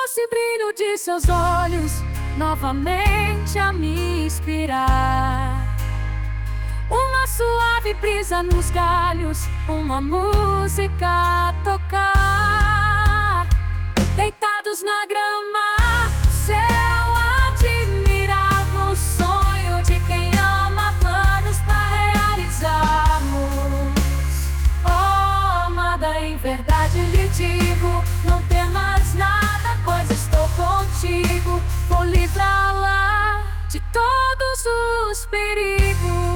doce brilho de seus olhos novamente a me inspirar. Uma suave brisa nos galhos, uma música a tocar. Deitados na grama, céu admirável, sonho de quem ama, planos para realizarmos. Oh, amada, em verdade lhe digo, não temas nada, pois estou contigo. Vou livrá-la de todos os perigos.